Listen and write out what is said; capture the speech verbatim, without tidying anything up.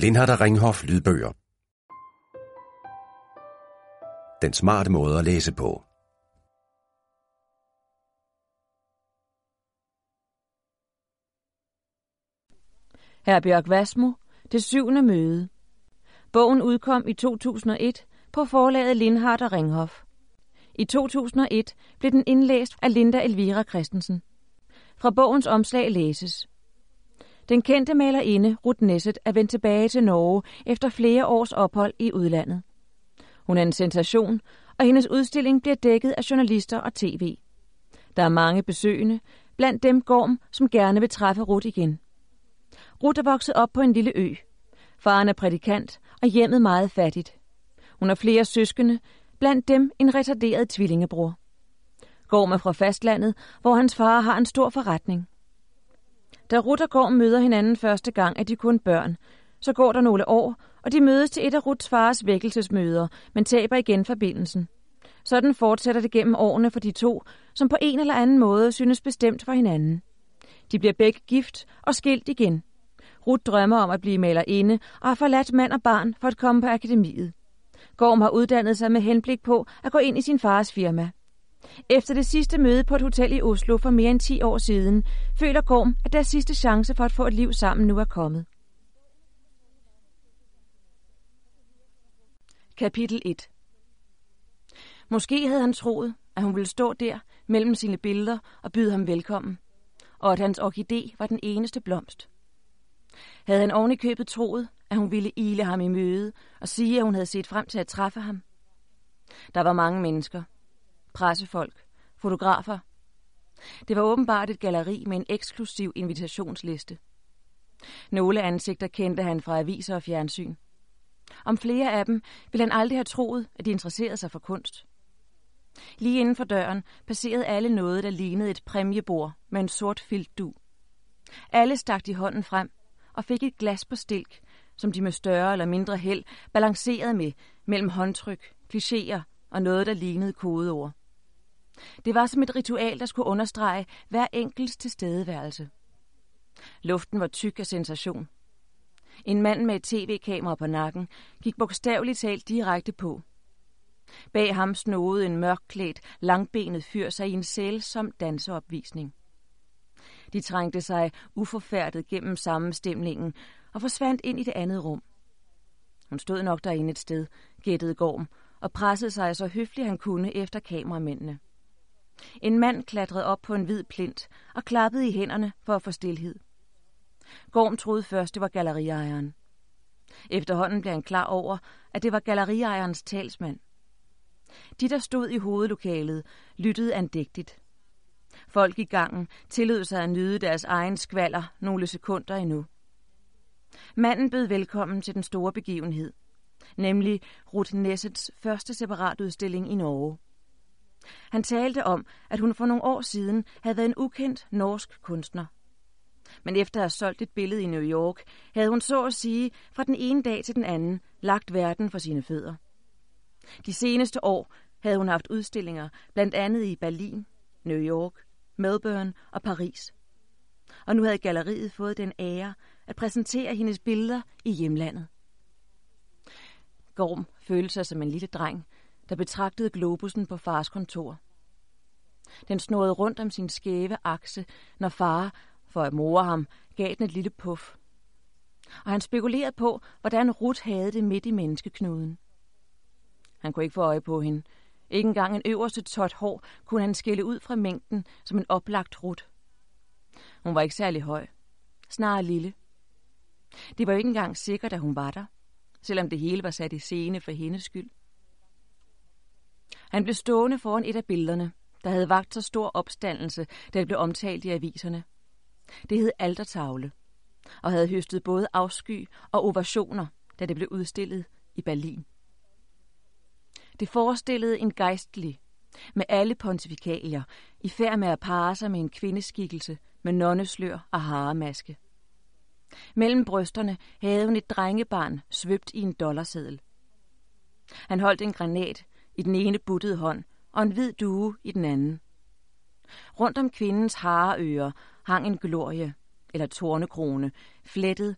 Lindhardt og Ringhof lydbøger. Den smarte måde at læse på. Herbjørg Wassmo, Det syvende møde. Bogen udkom i to tusind og et på forlaget Lindhardt og Ringhof. I to tusind og et blev den indlæst af Linda Elvira Christensen. Fra bogens omslag læses: Den kendte malerinde Ruth Nesset er vendt tilbage til Norge efter flere års ophold i udlandet. Hun er en sensation, og hendes udstilling bliver dækket af journalister og tv. Der er mange besøgende, blandt dem Gorm, som gerne vil træffe Ruth igen. Ruth er vokset op på en lille ø. Faren er prædikant, og hjemmet meget fattigt. Hun har flere søskende, blandt dem en retarderet tvillingebror. Gorm er fra fastlandet, hvor hans far har en stor forretning. Da Ruth og Gorm møder hinanden første gang, er de kun børn. Så går der nogle år, og de mødes til et af Ruths fars vækkelsesmøder, men taber igen forbindelsen. Sådan fortsætter det gennem årene for de to, som på en eller anden måde synes bestemt for hinanden. De bliver begge gift og skilt igen. Ruth drømmer om at blive malerinde og har forladt mand og barn for at komme på akademiet. Gorm har uddannet sig med henblik på at gå ind i sin fars firma. Efter det sidste møde på et hotel i Oslo for mere end ti år siden, føler Gorm, at deres sidste chance for at få et liv sammen nu er kommet. Kapitel et. Måske havde han troet, at hun ville stå der mellem sine billeder og byde ham velkommen, og at hans orkidé var den eneste blomst. Havde han oven i købet troet, at hun ville ile ham i møde og sige, at hun havde set frem til at træffe ham. Der var mange mennesker. Pressefolk. Fotografer. Det var åbenbart et galleri med en eksklusiv invitationsliste. Nogle ansigter kendte han fra aviser og fjernsyn. Om flere af dem ville han aldrig have troet, at de interesserede sig for kunst. Lige inden for døren passerede alle noget, der lignede et præmiebord med en sort filtdug. Alle stak de hånden frem og fik et glas på stilk, som de med større eller mindre held balancerede med mellem håndtryk, klichéer og noget, der lignede kodeord. Det var som et ritual, der skulle understrege hver enkelts tilstedeværelse. Luften var tyk af sensation. En mand med et tv-kamera på nakken gik bogstaveligt talt direkte på. Bag ham snodede en mørkklædt, langbenet fyr sig i en sælsom danseopvisning. De trængte sig uforfærdet gennem sammenstemningen og forsvandt ind i det andet rum. Hun stod nok derinde et sted, gættede Gorm, og pressede sig så høfligt han kunne efter kameramændene. En mand klatrede op på en hvid plint og klappede i hænderne for at få stilhed. Gorm troede først, det var galleriejeren. Efterhånden blev han klar over, at det var galleriejerens talsmand. De, der stod i hovedlokalet, lyttede andægtigt. Folk i gangen tillod sig at nyde deres egen skvalder nogle sekunder endnu. Manden bød velkommen til den store begivenhed, nemlig Ruth Nessets første separatudstilling i Norge. Han talte om, at hun for nogle år siden havde været en ukendt norsk kunstner. Men efter at have solgt et billede i New York, havde hun så at sige fra den ene dag til den anden lagt verden for sine fødder. De seneste år havde hun haft udstillinger, blandt andet i Berlin, New York, Melbourne og Paris. Og nu havde galleriet fået den ære at præsentere hendes billeder i hjemlandet. Gorm følte sig som en lille dreng, der betragtede globussen på fars kontor. Den snurrede rundt om sin skæve akse, når far, for at more ham, gav den et lille puff. Og han spekulerede på, hvordan Ruth havde det midt i menneskeknuden. Han kunne ikke få øje på hende. Ikke engang en øverste tot hår kunne han skille ud fra mængden som en oplagt Ruth. Hun var ikke særlig høj. Snarere lille. Det var jo ikke engang sikkert, at hun var der, selvom det hele var sat i scene for hendes skyld. Han blev stående foran et af billederne, der havde vakt så stor opstandelse, da det blev omtalt i aviserne. Det hed altertavle, og havde høstet både afsky og ovationer, da det blev udstillet i Berlin. Det forestillede en gejstlig, med alle pontifikalier, i færd med at parre sig med en kvindeskikkelse med nonneslør og haremaske. Mellem brysterne havde hun et drengebarn svøbt i en dollarseddel. Han holdt en granat i den ene buttede hånd og en hvid due i den anden. Rundt om kvindens hareører hang en glorie, eller tornekrone, flettet